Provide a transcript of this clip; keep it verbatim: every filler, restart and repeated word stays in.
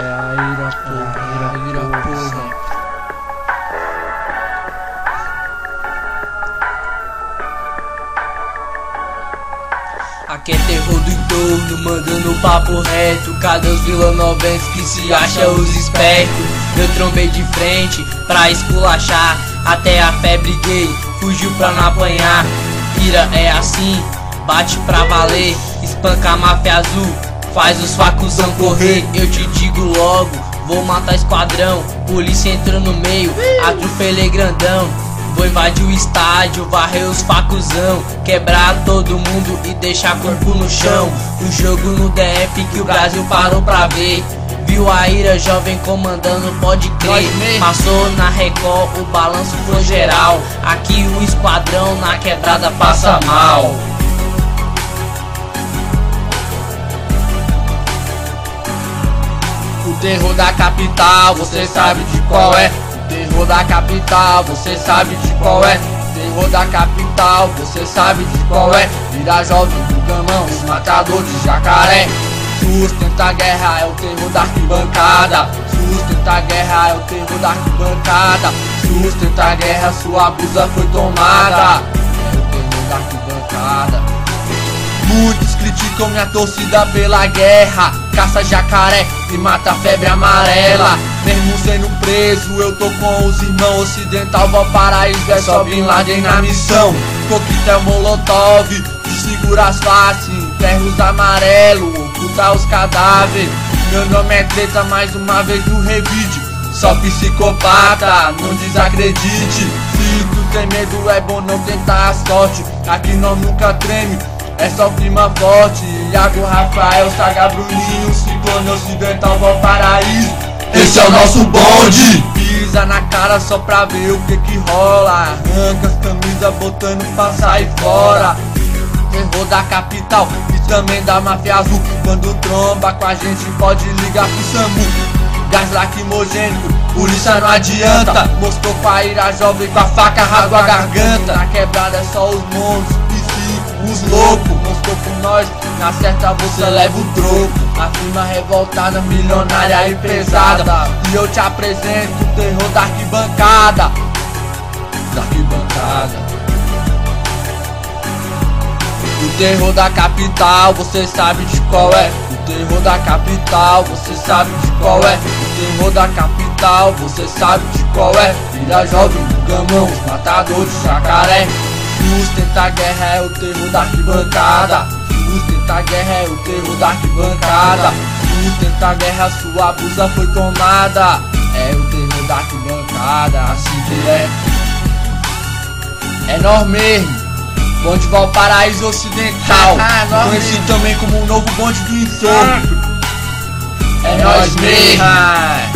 É a ira, porra, é a ira, porra. Aqui é terror do entorno, mandando papo reto. Cadê os vilanoventos que se acham os espertos? Eu trombei de frente pra esculachar, até a febre gay fugiu pra não apanhar. Ira é assim, bate pra valer, espanca a máfia azul, faz os facuzão correr. Eu te digo logo, vou matar esquadrão, polícia entrou no meio, atropelei grandão. Vou invadir o estádio, varrer os facuzão, quebrar todo mundo e deixar corpo no chão. O jogo no D F que o Brasil parou pra ver, viu a ira jovem comandando, pode crer. Passou na Record, o balanço foi geral, aqui o esquadrão na quebrada passa mal. O terror da capital, você sabe de qual é. Terror da capital, você sabe de qual é. Terror da capital, você sabe de qual é. Vira jovem do gamão, os matadores de jacaré. Sustenta a guerra, é o terror da arquibancada. Sustenta a guerra, é o terror da arquibancada. Sustenta a guerra, sua blusa foi tomada. É o terror da arquibancada. Muitos criticam minha torcida pela guerra, caça jacaré e mata a febre amarela. Mesmo sendo preso, eu tô com os irmãos. Ocidental, Valparaíso, é só Bin Laden na missão. Coquetel Molotov, desfigura as faces, ferros amarelo, oculta os cadáveres. Meu nome é Treta, mais uma vez no revide. Só psicopata, não desacredite. Se tu tem medo, é bom não tentar a sorte. Aqui nós nunca treme, é só clima forte. Iago, Rafael, Saga, Bruninho, Ciclone, Ocidental, Valparaíso. Esse é o nosso bonde. Pisa na cara só pra ver o que que rola. Arranca as camisas botando pra sair fora. Terror da capital e também da máfia azul. Quando tromba com a gente pode ligar pro SAMU. Gás lacrimogênico, polícia não adianta. Mostrou pra ira jovem com a faca rasga a garganta. Na quebrada é só os monstros, os loucos. Mostrou por nós, na certa você leva o troco. A firma revoltada, milionária e pesada. E eu te apresento o terror da arquibancada. Da arquibancada. O terror da capital, você sabe de qual é. O terror da capital, você sabe de qual é. O terror da capital, você sabe de qual é. Vira jovem do gamão, os matadores de jacaré. Sustenta a guerra, é o terror da arquibancada. Sustenta a guerra, é o terror da arquibancada. Sustenta a guerra, sua blusa foi tomada. É o terror da arquibancada, assim que é. É nós mesmo, bonde Valparaíso Ocidental. Conhecido também como o novo bonde do entorno. É nós mesmo.